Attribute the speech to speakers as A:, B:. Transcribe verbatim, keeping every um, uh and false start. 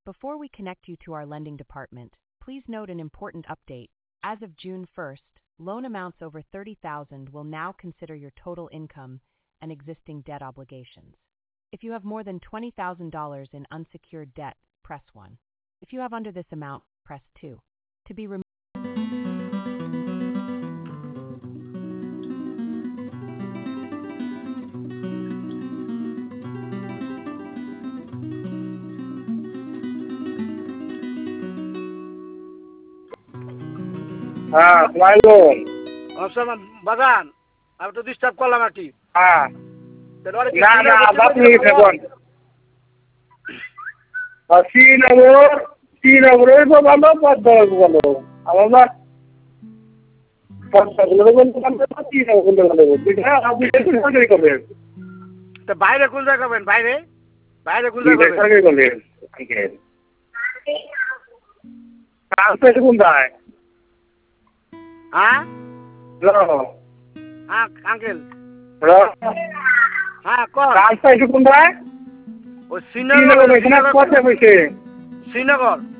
A: Before we connect you to our lending department, please note an important update. As of June first, loan amounts over thirty thousand dollars will now consider your total income and existing debt obligations. If you have more than twenty thousand dollars in unsecured debt, press one. If you have under this amount, press two. To be removed.
B: হ্যাঁ স্মাইলো
C: অবশ্য বাগান আমি তো disturb করলাম আর কি।
B: হ্যাঁ না না আপনি দেখুন শ্রীনগর শ্রীনগরে তো ভালো পদ্মার ভালো আমরা পদ্মাগুলো বলতে শ্রীনগর ভালো বুঝলেন আপনি সরকারি করবেন
C: তা বাইরে কোন জায়গা করবেন? বাইরে বাইরে কোন জায়গা করবেন?
B: সরকারি করবেন আঙ্কেল ট্রান্সপোর্ট কোনটায়?
C: হ্যাঁ
B: হ্যালো
C: হ্যাঁ আঙ্কেল
B: হ্যালো
C: হ্যাঁ কর
B: ট্রান্সপোর্ট কোনটায়?
C: ও
B: শ্রীনগর
C: শ্রীনগর
B: এখানে কত হয়েছে?
C: শ্রীনগর